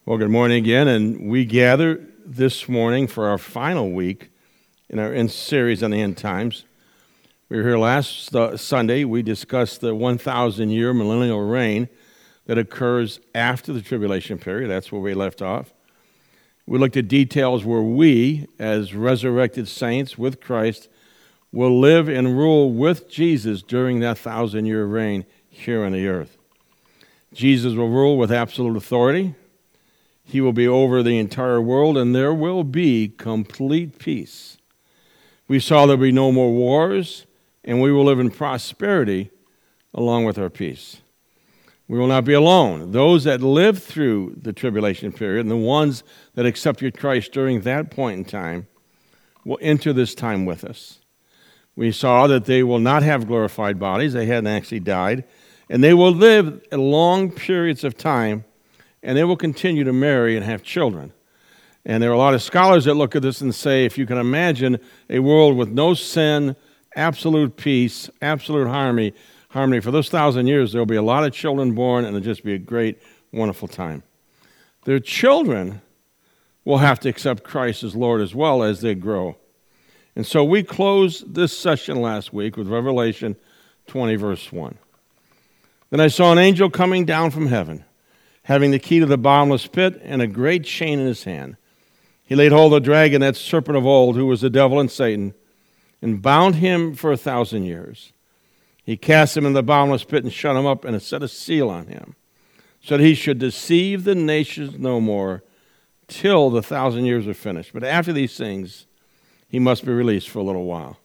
Well, good morning again, and we gather this morning for our final week in our series on the end times. We were here last Sunday. We discussed the 1,000-year millennial reign that occurs after the tribulation period. That's where we left off. We looked at details where we, as resurrected saints with Christ, will live and rule with Jesus during that 1,000-year reign here on the earth. Jesus will rule with absolute authority. He will be over the entire world, and there will be complete peace. We saw there will be no more wars, and we will live in prosperity along with our peace. We will not be alone. Those that live through the tribulation period and the ones that accepted Christ during that point in time will enter this time with us. We saw that they will not have glorified bodies. They hadn't actually died. And they will live long periods of time, and they will continue to marry and have children. And there are a lot of scholars that look at this and say, if you can imagine a world with no sin, absolute peace, absolute harmony, for those 1,000 years, there will be a lot of children born, and it'll just be a great, wonderful time. Their children will have to accept Christ as Lord as well as they grow. And so we closed this session last week with Revelation 20, verse 1. Then I saw an angel coming down from heaven, having the key to the bottomless pit and a great chain in his hand. He laid hold of the dragon, that serpent of old, who was the devil and Satan, and bound him for 1,000 years. He cast him in the bottomless pit and shut him up and set a seal on him, so that he should deceive the nations no more till the 1,000 years are finished. But after these things, he must be released for a little while.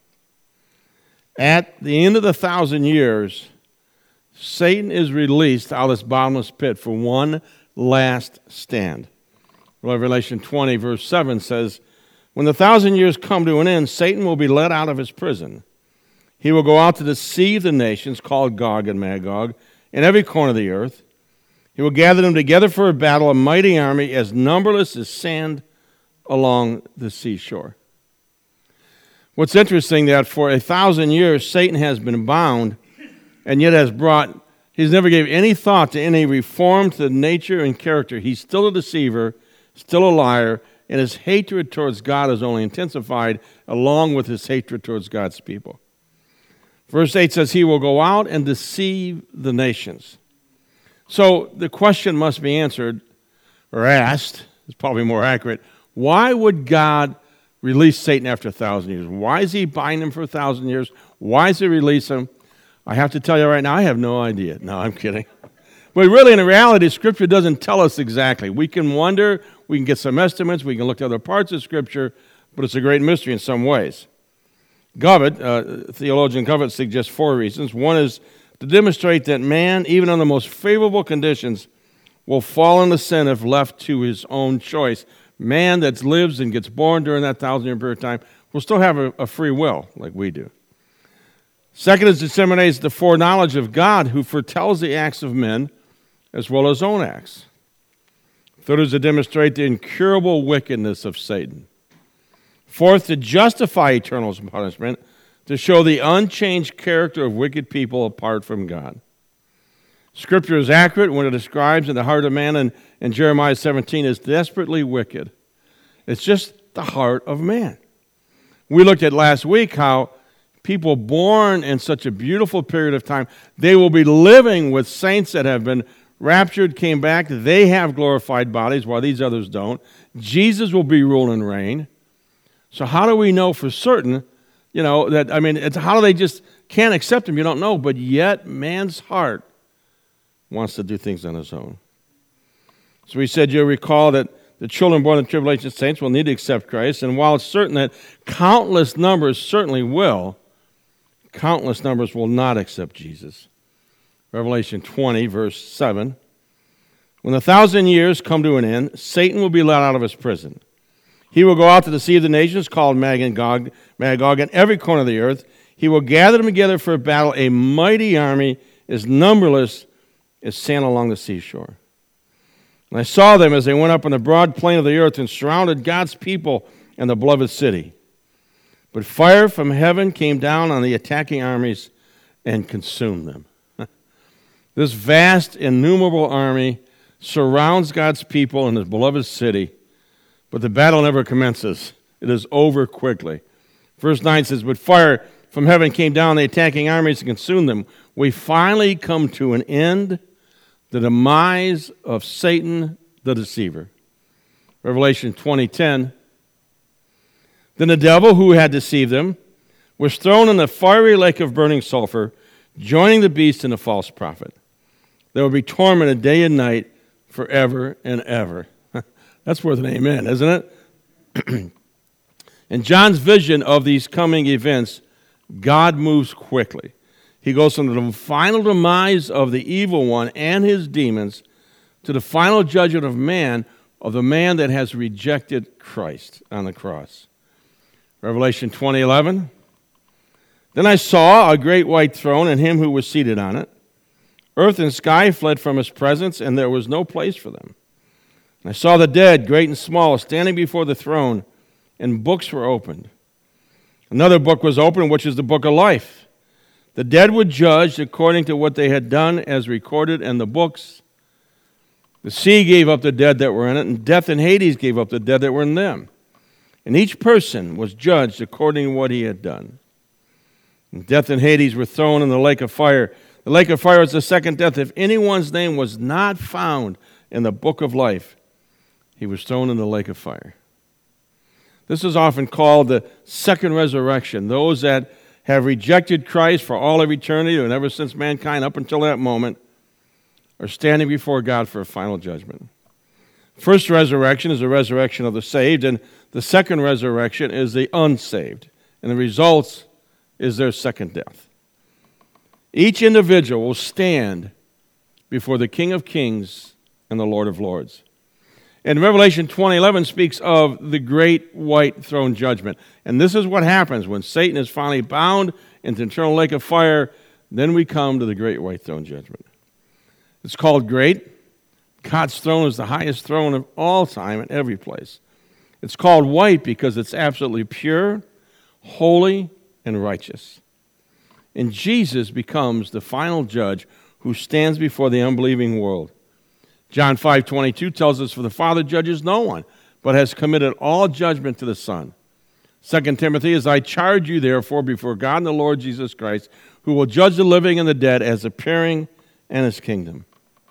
At the end of the 1,000 years, Satan is released out of this bottomless pit for one last stand. Revelation 20, verse 7 says, when the 1,000 years come to an end, Satan will be let out of his prison. He will go out to deceive the nations, called Gog and Magog, in every corner of the earth. He will gather them together for a battle, a mighty army as numberless as sand along the seashore. What's interesting that for 1,000 years, Satan has been bound, and yet he's never gave any thought to any reform to the nature and character. He's still a deceiver, still a liar, and his hatred towards God is only intensified along with his hatred towards God's people. Verse 8 says, he will go out and deceive the nations. So the question must be answered, or asked, it's probably more accurate, why would God release Satan after 1,000 years? Why is he bind him for 1,000 years? Why does he release him? I have to tell you right now, I have no idea. No, I'm kidding. But really, in reality, Scripture doesn't tell us exactly. We can wonder, we can get some estimates, we can look at other parts of Scripture, but it's a great mystery in some ways. Theologian Govett suggests 4 reasons. One is to demonstrate that man, even under the most favorable conditions, will fall into sin if left to his own choice. Man that lives and gets born during that 1,000-year period of time will still have a free will like we do. Second is disseminates the foreknowledge of God, who foretells the acts of men as well as his own acts. Third is to demonstrate the incurable wickedness of Satan. Fourth, to justify eternal punishment, to show the unchanged character of wicked people apart from God. Scripture is accurate when it describes in the heart of man in Jeremiah 17 as desperately wicked. It's just the heart of man. We looked at last week how people born in such a beautiful period of time, they will be living with saints that have been raptured, came back. They have glorified bodies while these others don't. Jesus will be rule and reign. So how do we know for certain, how do they just can't accept him? You don't know. But yet man's heart wants to do things on his own. So we said, you'll recall that the children born in the tribulation saints will need to accept Christ. And while it's certain that countless numbers certainly will, countless numbers will not accept Jesus. Revelation 20, verse 7. When the 1,000 years come to an end, Satan will be let out of his prison. He will go out to deceive the nations, called Magog, in every corner of the earth. He will gather them together for a battle, a mighty army as numberless as sand along the seashore. And I saw them as they went up on the broad plain of the earth and surrounded God's people and the beloved city. But fire from heaven came down on the attacking armies and consumed them. This vast, innumerable army surrounds God's people in his beloved city, but the battle never commences. It is over quickly. Verse 9 says, "But fire from heaven came down, the attacking armies, and consumed them." We finally come to an end, the demise of Satan the deceiver. Revelation 20:10. "Then the devil who had deceived them was thrown in the fiery lake of burning sulfur, joining the beast and the false prophet. They will be tormented day and night forever and ever." That's worth an amen, isn't it? In John's vision of these coming events, God moves quickly. He goes from the final demise of the evil one and his demons to the final judgment of the man that has rejected Christ on the cross. Revelation 20:11. "Then I saw a great white throne and him who was seated on it. Earth and sky fled from his presence, and there was no place for them. And I saw the dead, great and small, standing before the throne, and books were opened. Another book was opened, which is the book of life. The dead were judged according to what they had done as recorded in the books. The sea gave up the dead that were in it, and death and Hades gave up the dead that were in them. And each person was judged according to what he had done. And death and Hades were thrown in the lake of fire. The lake of fire is the second death. If anyone's name was not found in the book of life, he was thrown in the lake of fire." This is often called the second resurrection. Those that have rejected Christ for all of eternity, and ever since mankind up until that moment, are standing before God for a final judgment. First resurrection is the resurrection of the saved, and the second resurrection is the unsaved. And the results is their second death. Each individual will stand before the King of Kings and the Lord of Lords. And Revelation 20:11 speaks of the great white throne judgment. And this is what happens when Satan is finally bound into the eternal lake of fire. Then we come to the great white throne judgment. It's called great. God's throne is the highest throne of all time in every place. It's called white because it's absolutely pure, holy, and righteous. And Jesus becomes the final judge who stands before the unbelieving world. John 5:22 tells us, "For the Father judges no one, but has committed all judgment to the Son." 2 Timothy, "As I charge you, therefore, before God and the Lord Jesus Christ, who will judge the living and the dead as appearing in his kingdom."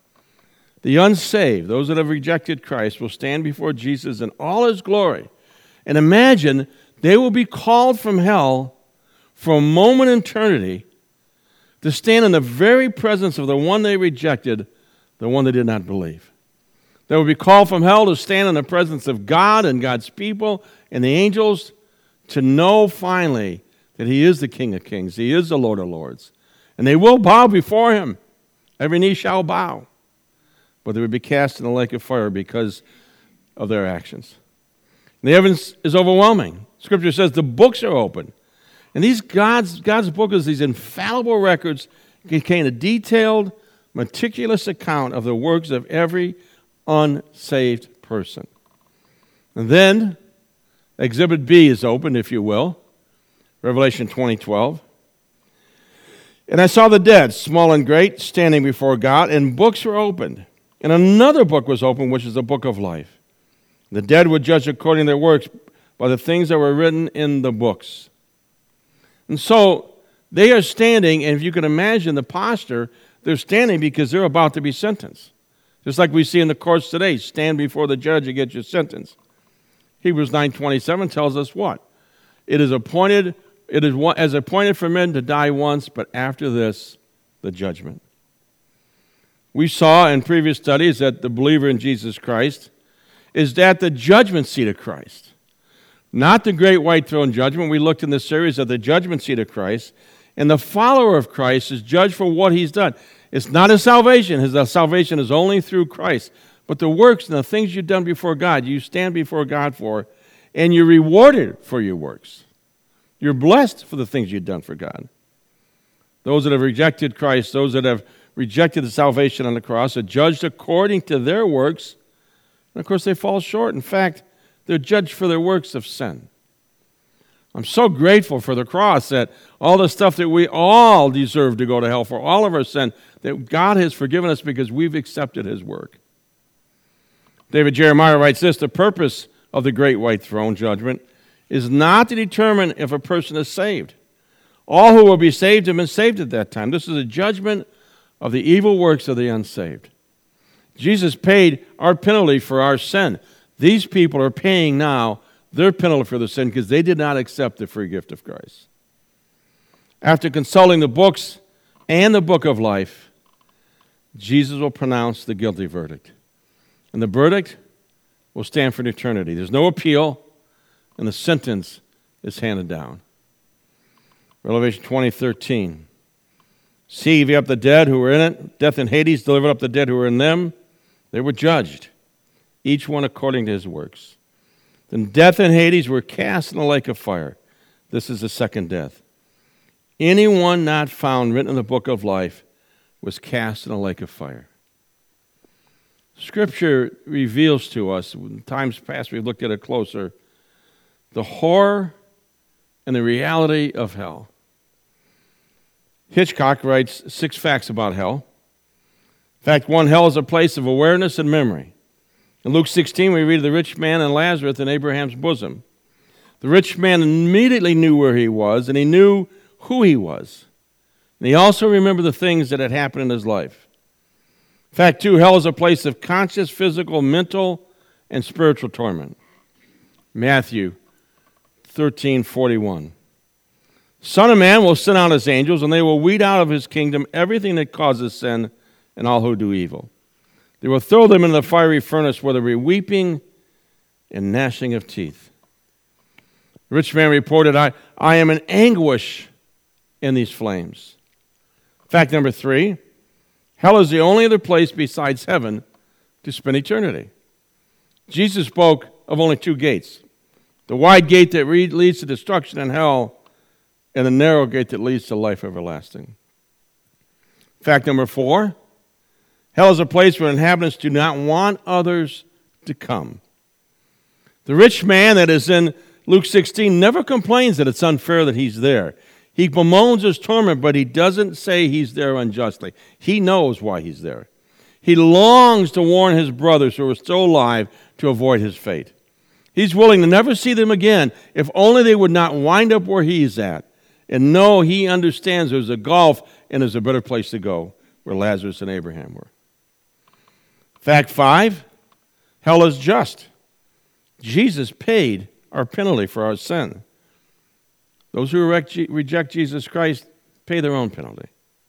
The unsaved, those that have rejected Christ, will stand before Jesus in all his glory. And imagine they will be called from hell for a moment in eternity to stand in the very presence of the one they rejected, the one they did not believe. They will be called from hell to stand in the presence of God and God's people and the angels to know finally that he is the King of Kings, he is the Lord of Lords. And they will bow before him. Every knee shall bow. But they would be cast in the lake of fire because of their actions. And the evidence is overwhelming. Scripture says the books are open. And these God's book is these infallible records contain a detailed, meticulous account of the works of every unsaved person. And then Exhibit B is opened, if you will. Revelation 20:12. "And I saw the dead, small and great, standing before God, and books were opened. And another book was opened, which is the book of life. The dead were judged according to their works by the things that were written in the books." And so they are standing, and if you can imagine the posture, they're standing because they're about to be sentenced. Just like we see in the courts today, stand before the judge and get your sentence. Hebrews 9:27 tells us what? It is appointed for men to die once, but after this, the judgment. We saw in previous studies that the believer in Jesus Christ is at the judgment seat of Christ. Not the great white throne judgment. We looked in this series at the judgment seat of Christ. And the follower of Christ is judged for what he's done. It's not his salvation. His salvation is only through Christ. But the works and the things you've done before God, you stand before God for, and you're rewarded for your works. You're blessed for the things you've done for God. Those that have rejected Christ, those that have rejected the salvation on the cross, are judged according to their works. And of course, they fall short. In fact, they're judged for their works of sin. I'm so grateful for the cross, that all the stuff that we all deserve to go to hell for, all of our sin, that God has forgiven us because we've accepted his work. David Jeremiah writes this: the purpose of the great white throne judgment is not to determine if a person is saved. All who will be saved have been saved at that time. This is a judgment of the evil works of the unsaved. Jesus paid our penalty for our sin. These people are paying now their penalty for the sin because they did not accept the free gift of Christ. After consulting the books and the book of life, Jesus will pronounce the guilty verdict. And the verdict will stand for eternity. There's no appeal, and the sentence is handed down. Revelation 20:13. See, gave up the dead who were in it. Death and Hades delivered up the dead who were in them. They were judged, each one according to his works. Then death and Hades were cast in the lake of fire. This is the second death. Anyone not found written in the book of life was cast in a lake of fire. Scripture reveals to us, in times past we've looked at it closer, the horror and the reality of hell. Hitchcock writes 6 facts about hell. Fact 1, hell is a place of awareness and memory. In Luke 16, we read of the rich man and Lazarus in Abraham's bosom. The rich man immediately knew where he was, and he knew who he was. And he also remembered the things that had happened in his life. Fact 2, hell is a place of conscious, physical, mental, and spiritual torment. Matthew 13:41. Son of Man will send out his angels, and they will weed out of his kingdom everything that causes sin and all who do evil. They will throw them into the fiery furnace where there will be weeping and gnashing of teeth. The rich man reported, I am in anguish in these flames. Fact number 3, hell is the only other place besides heaven to spend eternity. Jesus spoke of only 2 gates: the wide gate that leads to destruction and hell, and the narrow gate that leads to life everlasting. Fact number 4, hell is a place where inhabitants do not want others to come. The rich man that is in Luke 16 never complains that it's unfair that he's there. He bemoans his torment, but he doesn't say he's there unjustly. He knows why he's there. He longs to warn his brothers who are still alive to avoid his fate. He's willing to never see them again if only they would not wind up where he's at. And no, he understands there's a gulf and there's a better place to go, where Lazarus and Abraham were. Fact 5, hell is just. Jesus paid our penalty for our sin. Those who reject Jesus Christ pay their own penalty.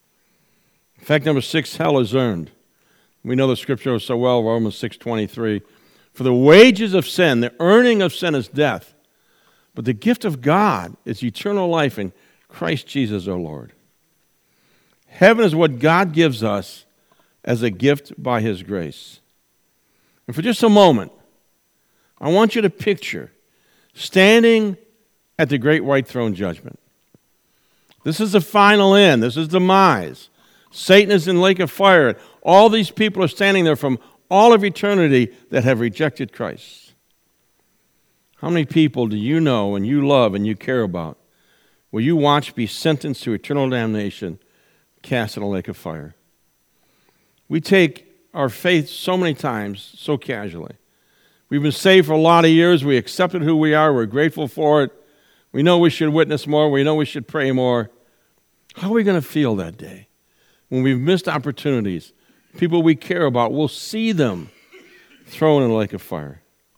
Fact number 6, hell is earned. We know the scripture so well, Romans 6:23. For the wages of sin, the earning of sin is death, but the gift of God is eternal life in Christ Jesus our Lord. Heaven is what God gives us as a gift by his grace. And for just a moment, I want you to picture standing at the great white throne judgment. This is the final end. This is demise. Satan is in the lake of fire. All these people are standing there from all of eternity that have rejected Christ. How many people do you know and you love and you care about will you watch be sentenced to eternal damnation, cast in a lake of fire? We take our faith so many times so casually. We've been saved for a lot of years. We accepted who we are. We're grateful for it. We know we should witness more. We know we should pray more. How are we going to feel that day when we've missed opportunities? People we care about, we'll see them thrown in a lake of fire.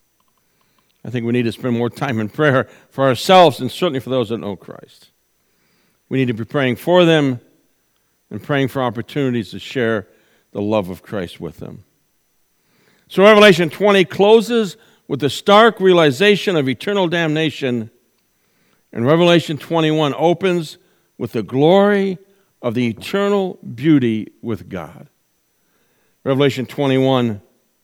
I think we need to spend more time in prayer for ourselves and certainly for those that know Christ. We need to be praying for them and praying for opportunities to share the love of Christ with them. So Revelation 20 closes with the stark realization of eternal damnation, and Revelation 21 opens with the glory of the eternal beauty with God. Revelation 21,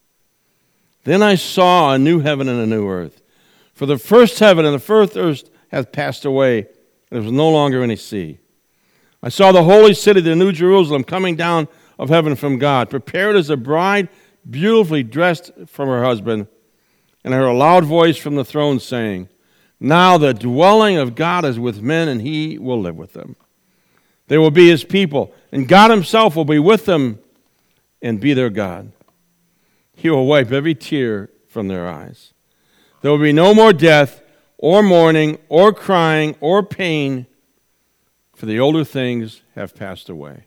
then I saw a new heaven and a new earth. For the first heaven and the first earth hath passed away, and there was no longer any sea. I saw the holy city, the new Jerusalem, coming down of heaven from God, prepared as a bride, beautifully dressed from her husband. And I heard a loud voice from the throne saying, now the dwelling of God is with men, and he will live with them. They will be his people, and God himself will be with them and be their God. He will wipe every tear from their eyes. There will be no more death, or mourning, or crying, or pain, for the older things have passed away.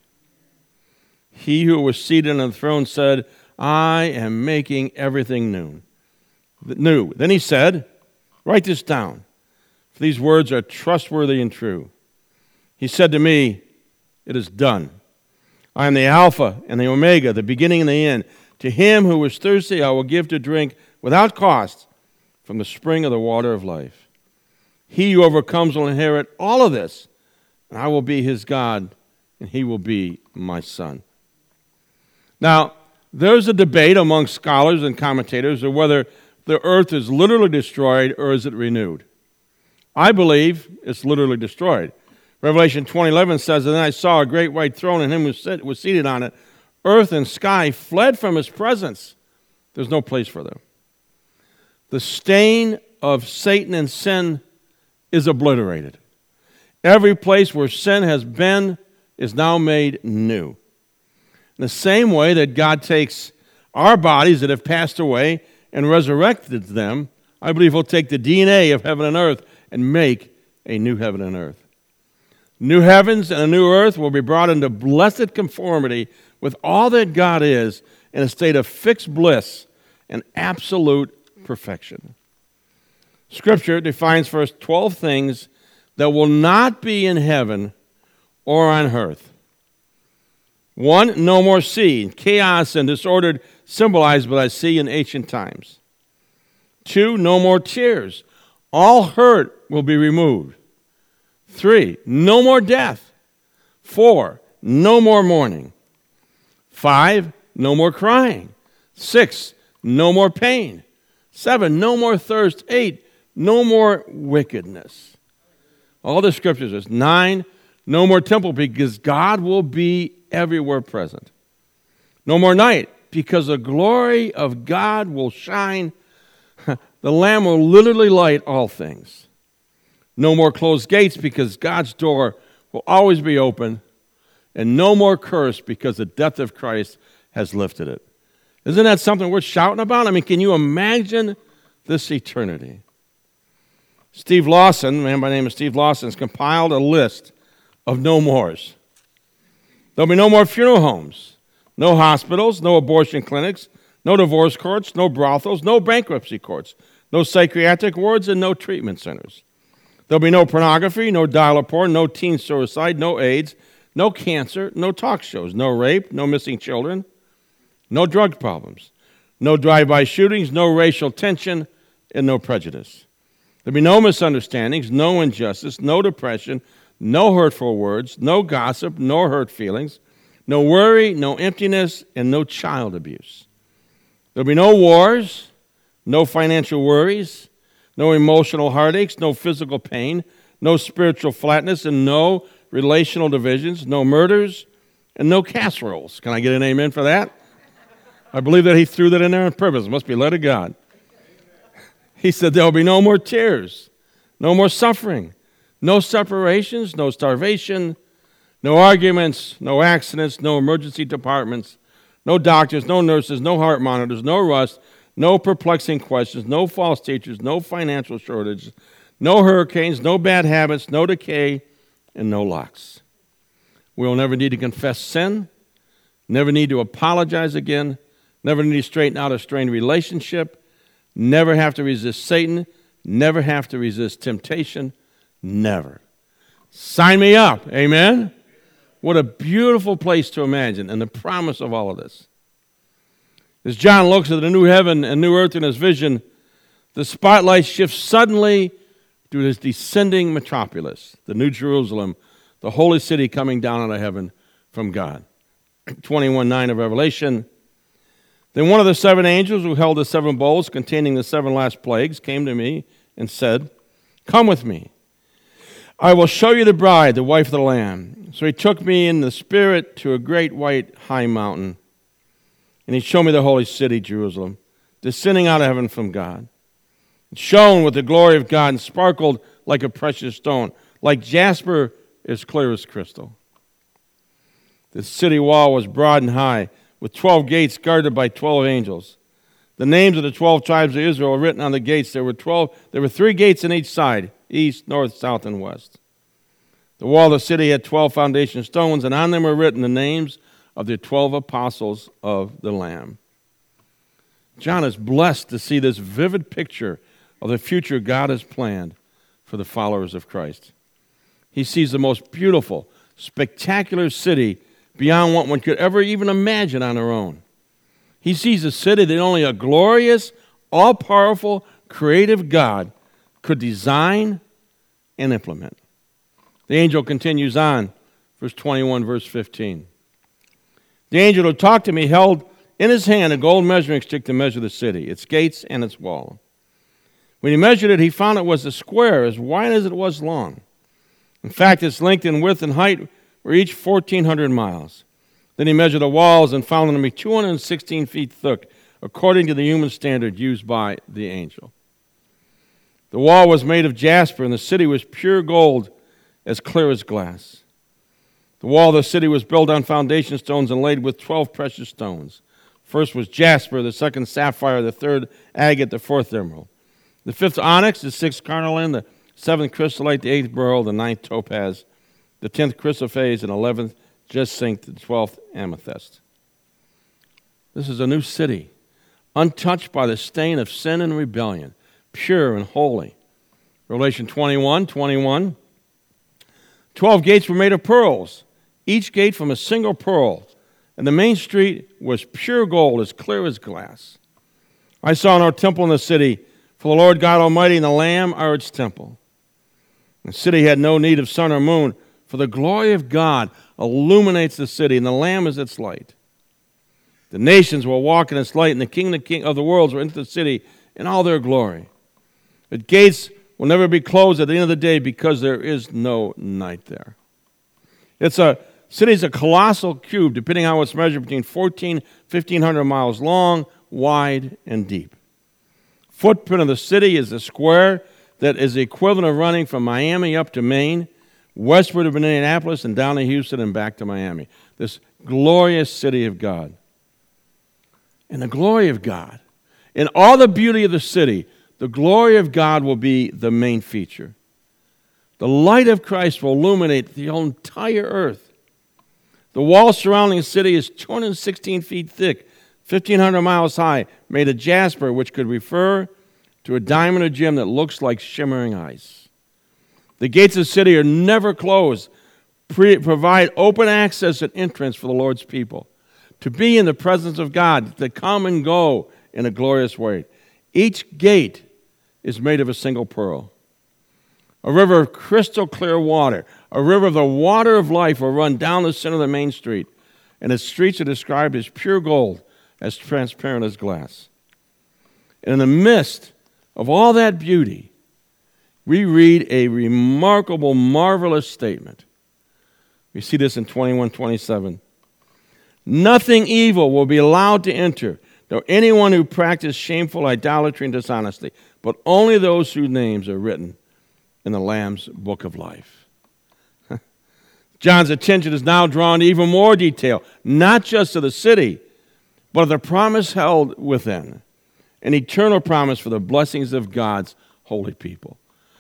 He who was seated on the throne said, I am making everything new. Then he said, write this down, for these words are trustworthy and true. He said to me, it is done. I am the Alpha and the Omega, the beginning and the end. To him who is thirsty I will give to drink without cost from the spring of the water of life. He who overcomes will inherit all of this, and I will be his God, and he will be my son. Now, there's a debate among scholars and commentators of whether the earth is literally destroyed or is it renewed. I believe it's literally destroyed. Revelation 20:11 says, and then I saw a great white throne, and him who was seated on it. Earth and sky fled from his presence. There's no place for them. The stain of Satan and sin is obliterated. Every place where sin has been is now made new. In the same way that God takes our bodies that have passed away and resurrected them, I believe he'll take the DNA of heaven and earth and make a new heaven and earth. New heavens and a new earth will be brought into blessed conformity with all that God is in a state of fixed bliss and absolute perfection. Scripture defines for us 12 things that will not be in heaven or on earth. 1, no more sea, chaos and disorder symbolized by the sea in ancient times. 2, no more tears. All hurt will be removed. 3, no more death. 4, no more mourning. 5, no more crying. 6, no more pain. 7, no more thirst. 8, no more wickedness. All the scriptures is 9, no more temple because God will be everywhere present. No more night because the glory of God will shine. The Lamb will literally light all things. No more closed gates because God's door will always be open. And no more curse because the death of Christ has lifted it. Isn't that something worth shouting about? I mean, can you imagine this eternity? Steve Lawson, a man by the name of Steve Lawson, has compiled a list of no mores. There'll be no more funeral homes, no hospitals, no abortion clinics, no divorce courts, no brothels, no bankruptcy courts, no psychiatric wards, and no treatment centers. There'll be no pornography, no dial-up porn, no teen suicide, no AIDS, no cancer, no talk shows, no rape, no missing children, no drug problems, no drive-by shootings, no racial tension, and no prejudice. There'll be no misunderstandings, no injustice, no depression, no hurtful words, no gossip, no hurt feelings, no worry, no emptiness, and no child abuse. There'll be no wars, no financial worries, no emotional heartaches, no physical pain, no spiritual flatness, and no relational divisions, no murders, and no casseroles. Can I get an amen for that? I believe that he threw that in there on purpose. It must be led of God. He said there will be no more tears, no more suffering, no separations, no starvation, no arguments, no accidents, no emergency departments, no doctors, no nurses, no heart monitors, no rust, no perplexing questions, no false teachers, no financial shortage, no hurricanes, no bad habits, no decay, and no locks. We will never need to confess sin, never need to apologize again, never need to straighten out a strained relationship, never have to resist Satan, never have to resist temptation, never. Sign me up, amen? What a beautiful place to imagine and the promise of all of this. As John looks at the new heaven and new earth in his vision, the spotlight shifts suddenly to his descending metropolis, the New Jerusalem, the holy city coming down out of heaven from God. 21:9 of Revelation. Then one of the 7 angels who held the 7 bowls containing the 7 last plagues came to me and said, "Come with me. I will show you the bride, the wife of the Lamb." So he took me in the Spirit to a great white high mountain, and he showed me the holy city, Jerusalem, descending out of heaven from God. It shone with the glory of God and sparkled like a precious stone, like jasper as clear as crystal. The city wall was broad and high, with 12 gates guarded by 12 angels. the names of the 12 tribes of Israel were written on the gates. There were 3 gates on each side, east, north, south, and west. The wall of the city had 12 foundation stones, and on them were written the names of the 12 apostles of the Lamb. John is blessed to see this vivid picture of the future God has planned for the followers of Christ. He sees the most beautiful, spectacular city beyond what one could ever even imagine on their own. He sees a city that only a glorious, all-powerful, creative God could design and implement. The angel continues on, verse 21, verse 15. The angel who talked to me held in his hand a gold measuring stick to measure the city, its gates and its wall. When he measured it, he found it was a square as wide as it was long. In fact, its length and width and height were each 1,400 miles. Then he measured the walls and found them to be 216 feet thick, according to the human standard used by the angel. The wall was made of jasper, and the city was pure gold, as clear as glass. The wall of the city was built on foundation stones and laid with 12 precious stones. First was jasper, the second sapphire, the third agate, the fourth emerald. The fifth onyx, the sixth carnelian, the seventh chrysolite, the eighth beryl, the ninth topaz, the 10th chrysoprase, and 11th jacinth, the 12th amethyst. This is a new city, untouched by the stain of sin and rebellion, pure and holy. Revelation 21:21. 12 gates were made of pearls, each gate from a single pearl, and the main street was pure gold, as clear as glass. I saw no temple in the city, for the Lord God Almighty and the Lamb are its temple. The city had no need of sun or moon, for the glory of God illuminates the city, and the Lamb is its light. The nations will walk in its light, and the King of the worlds will enter the city in all their glory. The gates will never be closed at the end of the day because there is no night there. City's a colossal cube, depending on how it's measured, between 1,500 miles long, wide, and deep. Footprint of the city is a square that is the equivalent of running from Miami up to Maine, westward of Indianapolis, and down to Houston and back to Miami. This glorious city of God. And the glory of God, in all the beauty of the city, the glory of God will be the main feature. The light of Christ will illuminate the whole entire earth. The wall surrounding the city is 216 feet thick, 1,500 miles high, made of jasper, which could refer to a diamond or gem that looks like shimmering ice. The gates of the city are never closed, provide open access and entrance for the Lord's people to be in the presence of God, to come and go in a glorious way. Each gate is made of a single pearl. A river of crystal clear water, a river of the water of life will run down the center of the main street, and its streets are described as pure gold, as transparent as glass. And in the midst of all that beauty, we read a remarkable, marvelous statement. We see this in 21:27. Nothing evil will be allowed to enter, nor anyone who practices shameful idolatry and dishonesty, but only those whose names are written in the Lamb's book of life. John's attention is now drawn to even more detail, not just of the city, but of the promise held within, an eternal promise for the blessings of God's holy people.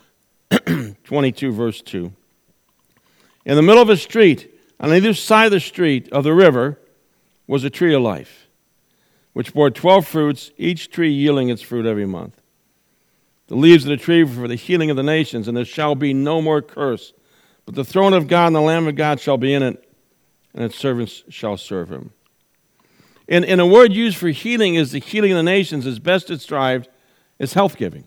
22, verse 2. In the middle of a street, on either side of the street of the river, was a tree of life, which bore 12 fruits, each tree yielding its fruit every month. The leaves of the tree were for the healing of the nations, and there shall be no more curse. But the throne of God and the Lamb of God shall be in it, and its servants shall serve him. And a word used for healing is the healing of the nations, as best described as health-giving.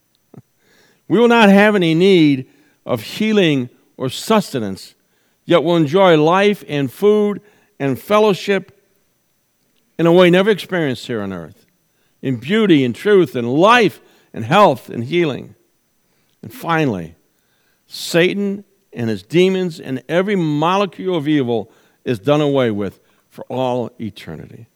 We will not have any need of healing or sustenance, yet will enjoy life and food and fellowship in a way never experienced here on earth, in beauty and truth and life and health and healing. And finally, Satan and his demons and every molecule of evil is done away with for all eternity.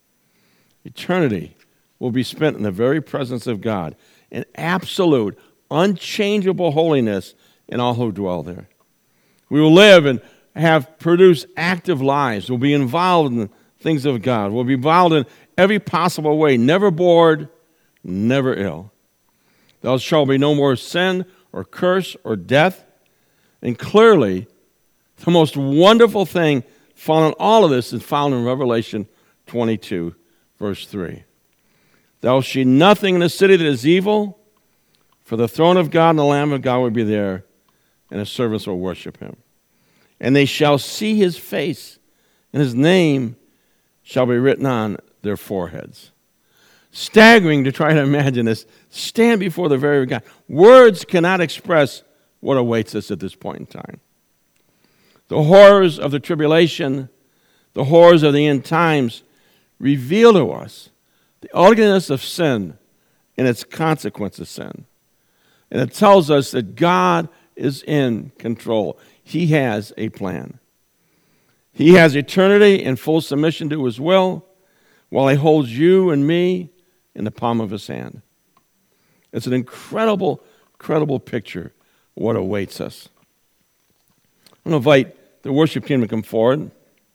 Eternity will be spent in the very presence of God, in absolute, unchangeable holiness in all who dwell there. We will live and have produced active lives. We'll be involved in the things of God. We'll be involved in every possible way, never bored, never ill. There shall be no more sin or curse or death. And clearly, the most wonderful thing found in all of this is found in Revelation 22, verse 3. Thou shalt see nothing in the city that is evil, for the throne of God and the Lamb of God will be there, and his servants will worship him. And they shall see his face, and his name shall be written on their foreheads. Staggering to try to imagine this. Stand before the very God. Words cannot express what awaits us at this point in time. The horrors of the tribulation, the horrors of the end times reveal to us the ugliness of sin and its consequence of sin. And it tells us that God is in control. He has a plan. He has eternity in full submission to his will, while he holds you and me in the palm of his hand. It's an incredible, incredible picture of what awaits us. I'm going to invite the worship team to come forward.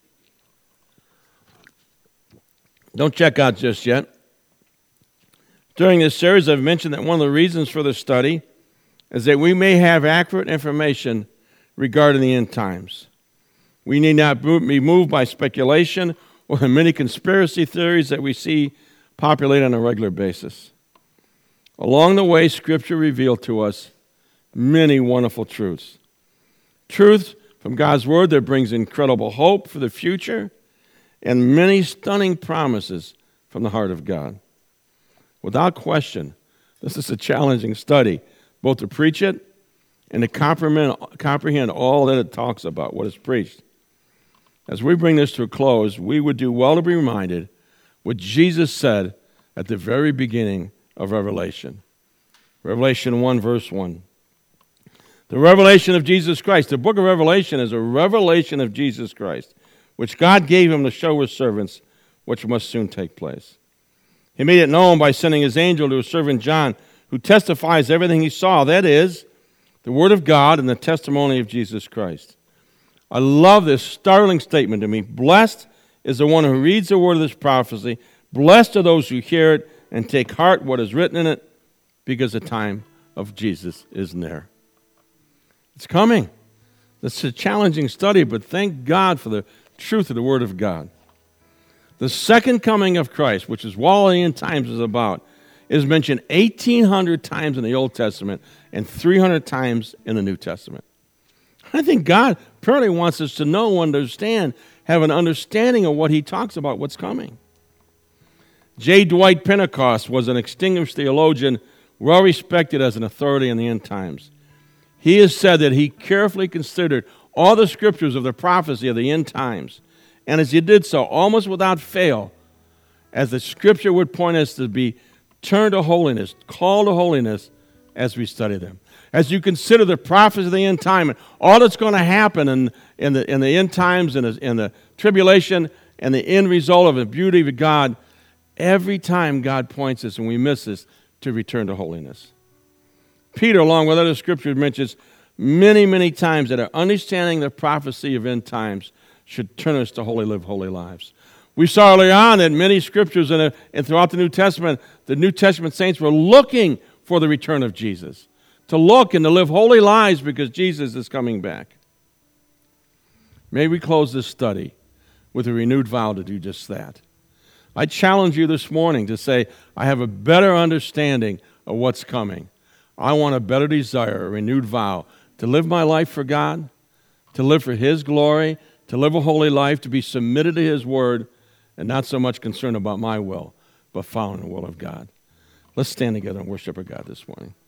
Don't check out just yet. During this series, I've mentioned that one of the reasons for the study is that we may have accurate information regarding the end times. We need not be moved by speculation or the many conspiracy theories that we see populate on a regular basis. Along the way, Scripture revealed to us many wonderful truths. Truth from God's Word that brings incredible hope for the future, and many stunning promises from the heart of God. Without question, this is a challenging study, both to preach it and to comprehend all that it talks about, what is preached. As we bring this to a close, we would do well to be reminded what Jesus said at the very beginning of Revelation. Revelation 1, verse 1. The revelation of Jesus Christ. The book of Revelation is a revelation of Jesus Christ, which God gave him to show his servants, which must soon take place. He made it known by sending his angel to his servant John, who testifies everything he saw, that is, the word of God and the testimony of Jesus Christ. I love this startling statement to me. Blessed is the one who reads the word of this prophecy. Blessed are those who hear it and take heart what is written in it, because the time of Jesus is near. It's coming. It's a challenging study, but thank God for the truth of the word of God. The second coming of Christ, which is what all the end times is about, is mentioned 1,800 times in the Old Testament and 300 times in the New Testament. I think God apparently wants us to know, understand, have an understanding of what he talks about, what's coming. J. Dwight Pentecost was an distinguished theologian, well respected as an authority in the end times. He has said that he carefully considered all the scriptures of the prophecy of the end times, and as he did so, almost without fail, as the scripture would point us to be turned to holiness, called to holiness as we study them. As you consider the prophecy of the end time and all that's going to happen in the end times and in the tribulation and the end result of the beauty of God, every time God points us, and we miss this, to return to holiness. Peter, along with other scriptures, mentions many, many times that our understanding the prophecy of end times should turn us to live holy lives. We saw earlier on that many scriptures and throughout the New Testament saints were looking for the return of Jesus, to look and to live holy lives because Jesus is coming back. May we close this study with a renewed vow to do just that. I challenge you this morning to say, I have a better understanding of what's coming. I want a better desire, a renewed vow, to live my life for God, to live for his glory, to live a holy life, to be submitted to his word, and not so much concerned about my will, but following the will of God. Let's stand together and worship our God this morning.